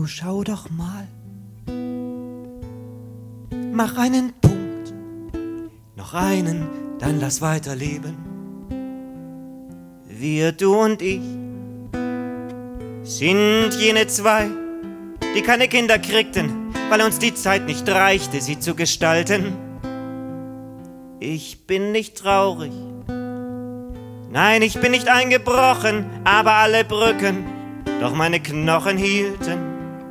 Du schau doch mal, mach einen Punkt, noch einen, dann lass weiterleben. Wir, du und ich, sind jene zwei, die keine Kinder kriegten, weil uns die Zeit nicht reichte, sie zu gestalten. Ich bin nicht traurig, nein, ich bin nicht eingebrochen, aber alle Brücken, doch meine Knochen hielten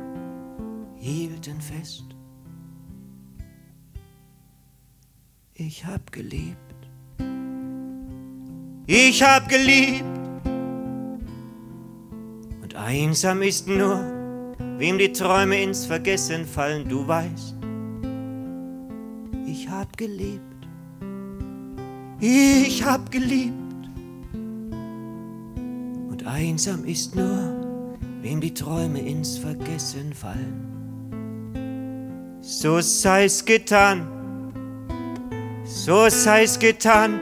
fest. Ich hab geliebt. Ich hab geliebt. Und einsam ist nur, wem die Träume ins Vergessen fallen, du weißt. Ich hab geliebt. Ich hab geliebt. Und einsam ist nur, wem die Träume ins Vergessen fallen. So sei's getan, so sei's getan.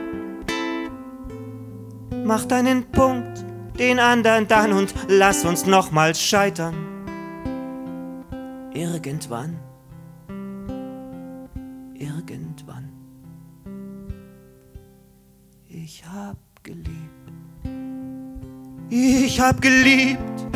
Mach deinen Punkt, den anderen dann und lass uns nochmals scheitern. Irgendwann, irgendwann. Ich hab geliebt. Ich hab geliebt.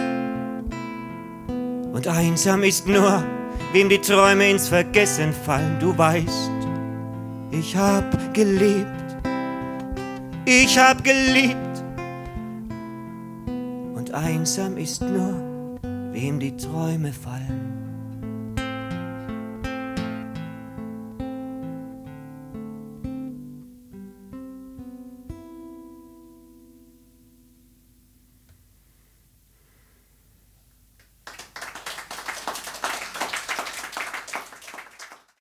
Und einsam ist nur, wem die Träume ins Vergessen fallen, du weißt. Ich hab geliebt. Ich hab geliebt. Und einsam ist nur, wem die Träume fallen.